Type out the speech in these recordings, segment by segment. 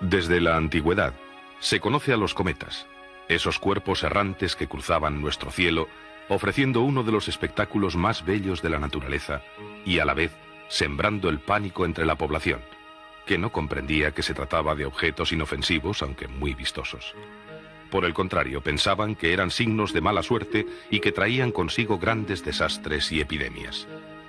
Desde la antigüedad se conoce a los cometas, esos cuerpos errantes que cruzaban nuestro cielo, ofreciendo uno de los espectáculos más bellos de la naturaleza y a la vez sembrando el pánico entre la población, que no comprendía que se trataba de objetos inofensivos, aunque muy vistosos. Por el contrario, pensaban que eran signos de mala suerte y que traían consigo grandes desastres y epidemias.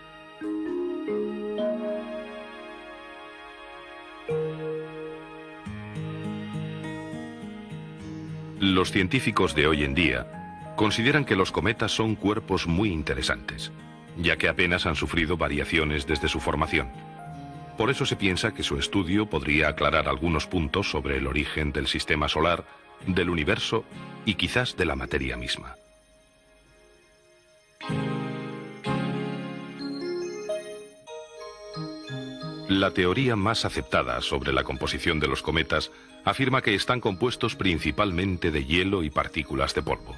Los científicos de hoy en día consideran que los cometas son cuerpos muy interesantes, ya que apenas han sufrido variaciones desde su formación. Por eso se piensa que su estudio podría aclarar algunos puntos sobre el origen del sistema solar, del universo y quizás de la materia misma. La teoría más aceptada sobre la composición de los cometas afirma que están compuestos principalmente de hielo y partículas de polvo.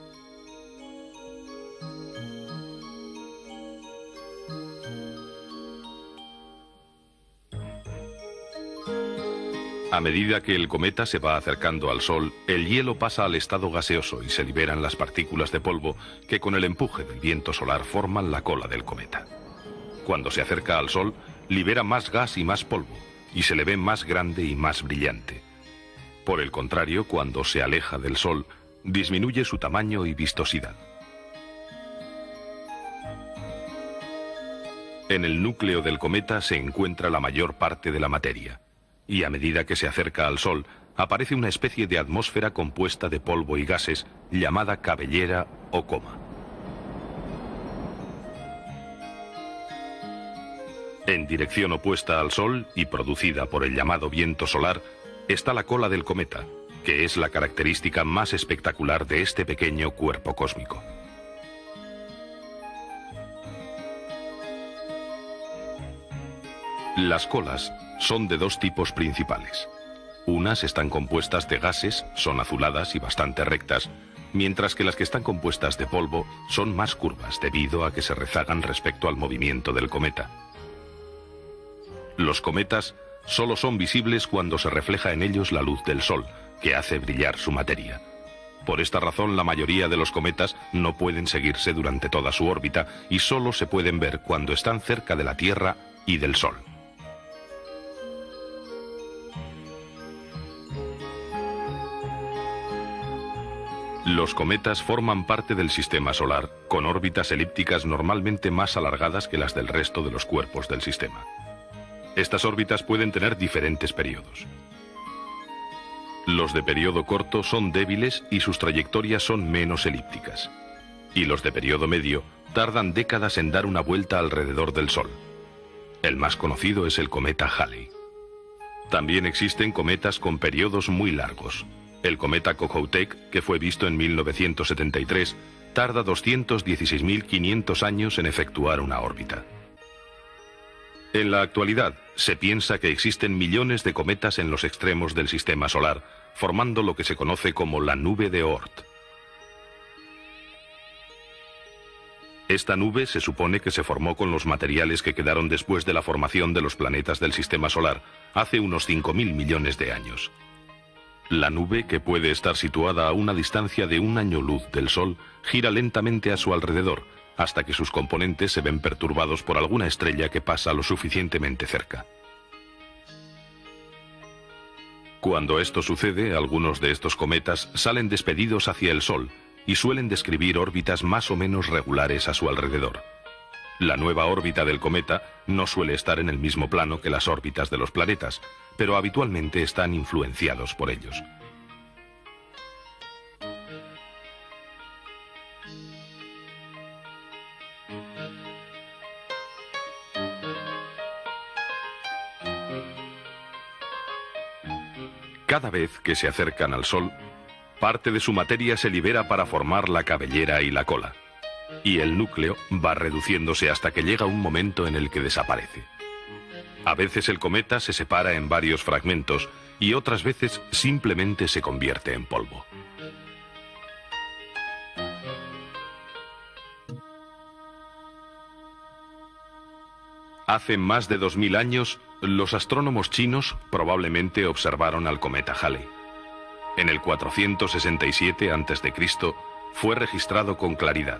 A medida que el cometa se va acercando al Sol, el hielo pasa al estado gaseoso y se liberan las partículas de polvo que con el empuje del viento solar forman la cola del cometa. Cuando se acerca al Sol, libera más gas y más polvo, y se le ve más grande y más brillante. Por el contrario, cuando se aleja del Sol, disminuye su tamaño y vistosidad. En el núcleo del cometa se encuentra la mayor parte de la materia, y a medida que se acerca al Sol, aparece una especie de atmósfera compuesta de polvo y gases, llamada cabellera o coma. En dirección opuesta al Sol, y producida por el llamado viento solar, está la cola del cometa, que es la característica más espectacular de este pequeño cuerpo cósmico. Las colas son de dos tipos principales. Unas están compuestas de gases, son azuladas y bastante rectas, mientras que las que están compuestas de polvo son más curvas debido a que se rezagan respecto al movimiento del cometa. Los cometas solo son visibles cuando se refleja en ellos la luz del Sol, que hace brillar su materia. Por esta razón, la mayoría de los cometas no pueden seguirse durante toda su órbita y solo se pueden ver cuando están cerca de la Tierra y del Sol. Los cometas forman parte del sistema solar, con órbitas elípticas normalmente más alargadas que las del resto de los cuerpos del sistema. Estas órbitas pueden tener diferentes periodos. Los de periodo corto son débiles y sus trayectorias son menos elípticas. Y los de periodo medio tardan décadas en dar una vuelta alrededor del Sol. El más conocido es el cometa Halley. También existen cometas con periodos muy largos. El cometa Kohoutek, que fue visto en 1973, tarda 216.500 años en efectuar una órbita. En la actualidad, se piensa que existen millones de cometas en los extremos del sistema solar, formando lo que se conoce como la nube de Oort. Esta nube se supone que se formó con los materiales que quedaron después de la formación de los planetas del sistema solar, hace unos 5.000 millones de años. La nube, que puede estar situada a una distancia de un año luz del Sol, gira lentamente a su alrededor, hasta que sus componentes se ven perturbados por alguna estrella que pasa lo suficientemente cerca. Cuando esto sucede, algunos de estos cometas salen despedidos hacia el Sol y suelen describir órbitas más o menos regulares a su alrededor. La nueva órbita del cometa no suele estar en el mismo plano que las órbitas de los planetas, pero habitualmente están influenciados por ellos. Cada vez que se acercan al Sol, parte de su materia se libera para formar la cabellera y la cola, y el núcleo va reduciéndose hasta que llega un momento en el que desaparece. A veces el cometa se separa en varios fragmentos y otras veces simplemente se convierte en polvo. Hace más de 2000 años, Los astrónomos chinos probablemente observaron al cometa Halley. En el 467 a.C. fue registrado con claridad.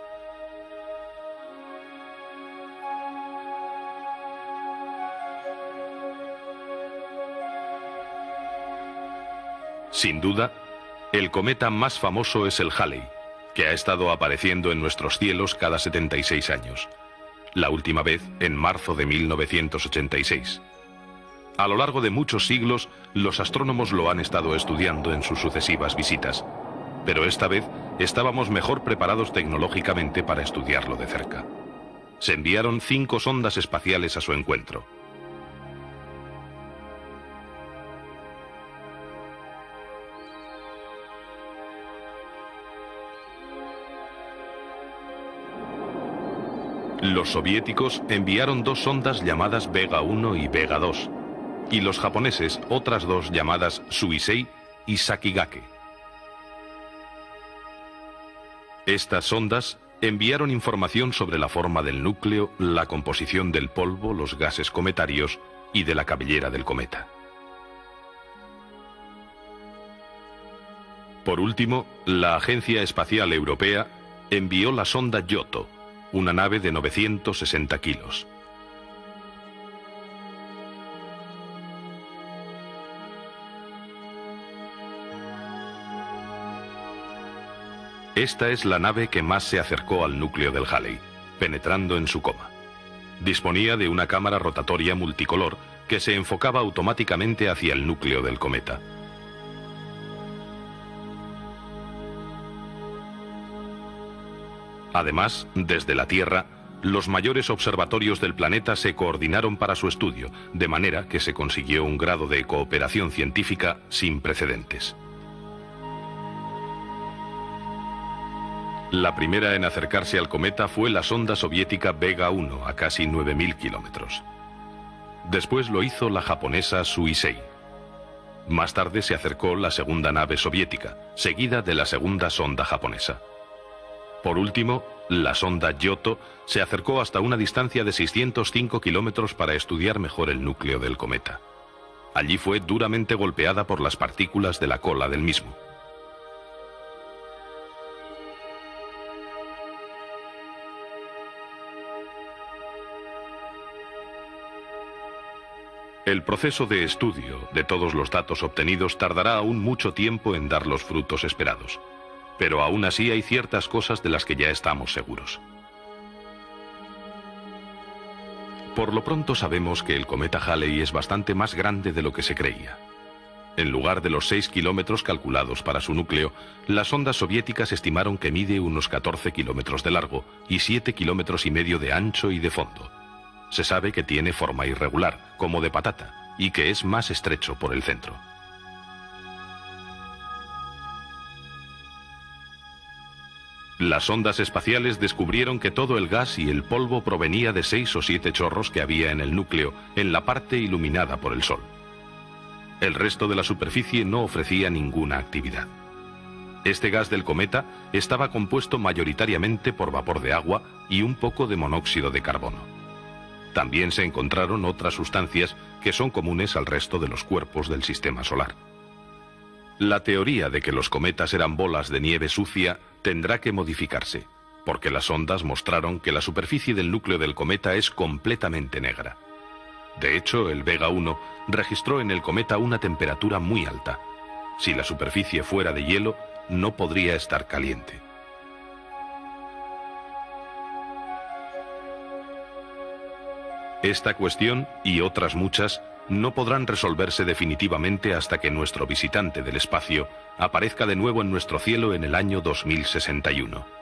Sin duda, el cometa más famoso es el Halley, que ha estado apareciendo en nuestros cielos cada 76 años. La última vez en marzo de 1986. A lo largo de muchos siglos, los astrónomos lo han estado estudiando en sus sucesivas visitas, pero esta vez estábamos mejor preparados tecnológicamente para estudiarlo de cerca. Se enviaron 5 sondas espaciales a su encuentro. Los soviéticos enviaron 2 sondas llamadas Vega 1 y Vega 2, y los japoneses otras 2 llamadas Suisei y Sakigake. Estas sondas enviaron información sobre la forma del núcleo, la composición del polvo, los gases cometarios y de la cabellera del cometa. Por último, la Agencia Espacial Europea envió la sonda Giotto, una nave de 960 kilos. Esta es la nave que más se acercó al núcleo del Halley, penetrando en su coma. Disponía de una cámara rotatoria multicolor que se enfocaba automáticamente hacia el núcleo del cometa. Además, desde la Tierra, los mayores observatorios del planeta se coordinaron para su estudio, de manera que se consiguió un grado de cooperación científica sin precedentes. La primera en acercarse al cometa fue la sonda soviética Vega 1, a casi 9.000 kilómetros. Después lo hizo la japonesa Suisei. Más tarde se acercó la segunda nave soviética, seguida de la segunda sonda japonesa. Por último, la sonda Giotto se acercó hasta una distancia de 605 kilómetros para estudiar mejor el núcleo del cometa. Allí fue duramente golpeada por las partículas de la cola del mismo. El proceso de estudio de todos los datos obtenidos tardará aún mucho tiempo en dar los frutos esperados. Pero aún así hay ciertas cosas de las que ya estamos seguros. Por lo pronto sabemos que el cometa Halley es bastante más grande de lo que se creía. En lugar de los 6 kilómetros calculados para su núcleo, las sondas soviéticas estimaron que mide unos 14 kilómetros de largo y 7,5 kilómetros de ancho y de fondo. Se sabe que tiene forma irregular, como de patata, y que es más estrecho por el centro. Las sondas espaciales descubrieron que todo el gas y el polvo provenía de 6 o 7 chorros que había en el núcleo, en la parte iluminada por el Sol. El resto de la superficie no ofrecía ninguna actividad. Este gas del cometa estaba compuesto mayoritariamente por vapor de agua y un poco de monóxido de carbono. También se encontraron otras sustancias que son comunes al resto de los cuerpos del sistema solar. La teoría de que los cometas eran bolas de nieve sucia tendrá que modificarse, porque las sondas mostraron que la superficie del núcleo del cometa es completamente negra. De hecho, el Vega 1 registró en el cometa una temperatura muy alta. Si la superficie fuera de hielo, no podría estar caliente. Esta cuestión, y otras muchas, no podrán resolverse definitivamente hasta que nuestro visitante del espacio aparezca de nuevo en nuestro cielo en el año 2061.